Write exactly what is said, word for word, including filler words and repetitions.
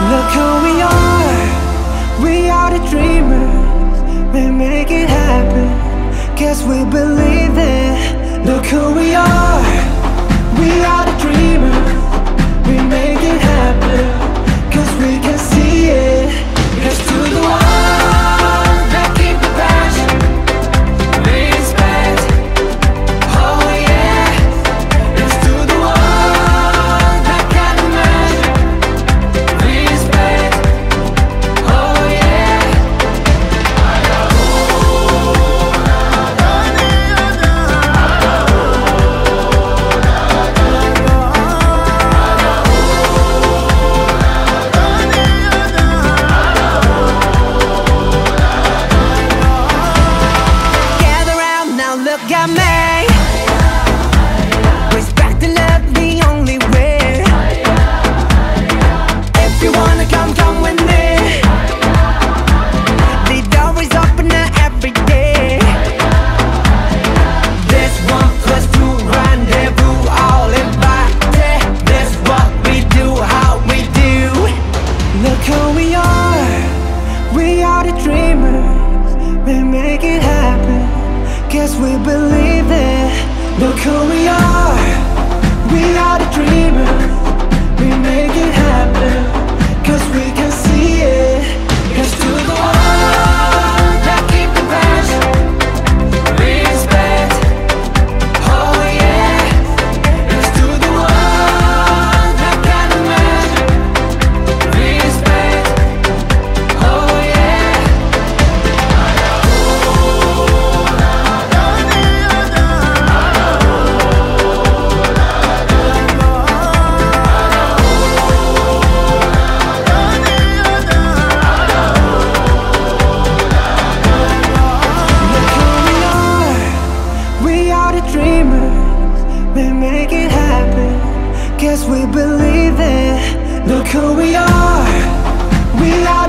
Look who we are, we are the dreamers. We make it happen, guess we believe it. Look who we are, we are the dreamers. We make it happen, cause we can see it. Here's to the ones that keep the passion, respect, oh yeah. Here's to the ones that got the magic, respect, oh yeah. Gather round now, look at me. Respect and love the only way. If you wanna come, come with me. The door is open every day. This one plus two rendezvous, all invited. This what we do, how we do. Look who we are, we are the dreamers. We make it happen, guess we believe it. Look who we are, we are the dreamers. We make it happen, cause we can see it. Here's to the ones that keep the passion, respect, oh yeah. Here's to the ones that got the magic, respect, oh yeah. Look who we are, we are the dreamers. We make it happen, guess we believe it. Look who we are, we are